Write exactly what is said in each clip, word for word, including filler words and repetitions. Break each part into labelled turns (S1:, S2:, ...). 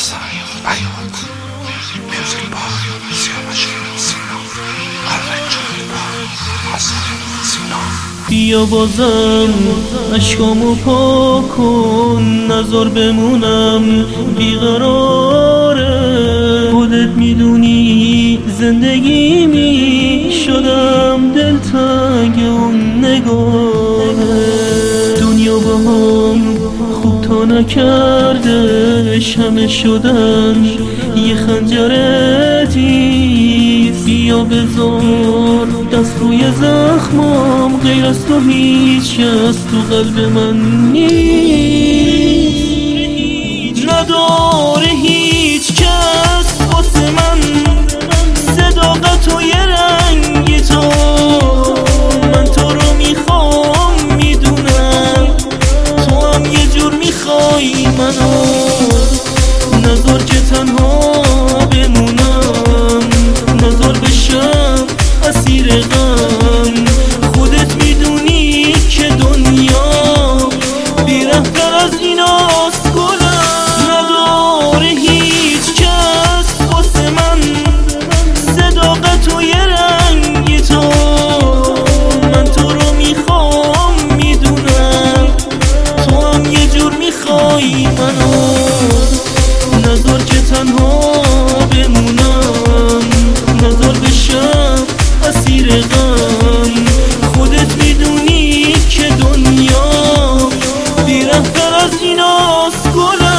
S1: حسن بیات موزیک بای سیاوش سینا قلب جویبای حسن سینا.
S2: بیا بازم عشقامو پاک کن، نذار بمونم بیقراره. خودت میدونی زندگی می شدم دلتنگ اون نگاره. دنیا با هم خوب تا نکرده، همه شدن یه خنجر تیز. بیا بذار دست روی زخمام، غیر از تو هیچ کس تو قلب من نیست. نداره هیچ کس واسه من صداقت و یه رنگی تو. من تو رو میخوام میدونم تو هم یه جور میخوای منو. نذار که تنها بمونم، نذار بشم اسیر غم. خودت میدونی که دنیا بی‌رحم‌تر از ایناست گلم. نداره هیچ کس واسه من صداقت و یه رنگی تو. من تو رو میخوام میدونم تو هم یه جور میخوای منو. نذار که تنها بمونم، نذار بشم اسیر غم. خودت میدونی که دنیا بی‌رحم‌تر از ایناست گلم.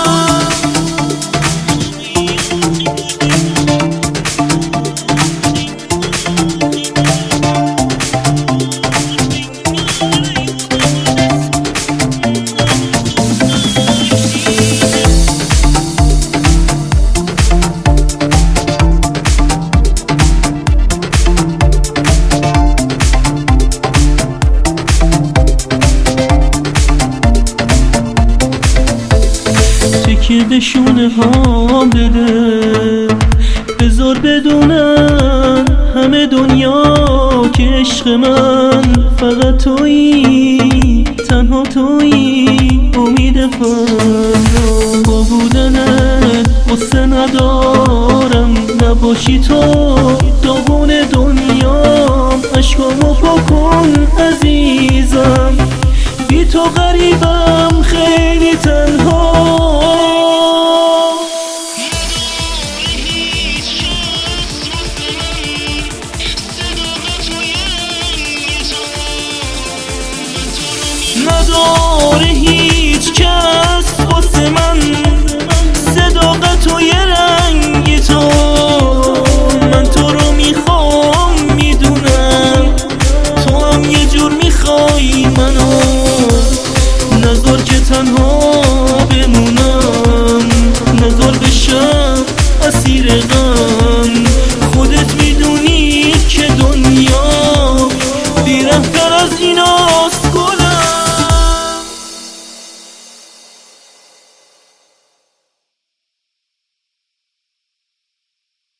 S2: که به شونه ها بده، بذار بدونن همه دنیا که عشق من فقط تویی، تنها تویی. امید فردا با بودنت قصه ندارم، نباشی تو داغون دنیام. عشقامو پاکن عزیزم، بی تو غریبم خیلی تنها. نداره هیچ کس واسه من صداقت و یه رنگی تو. من تو رو میخوام میدونم تو هم یه جور میخوای منو. نذار که تنها بمونم، نذار بشم اسیر غم. خودت میدونی که دنیا بی‌رحم‌تر از ایناست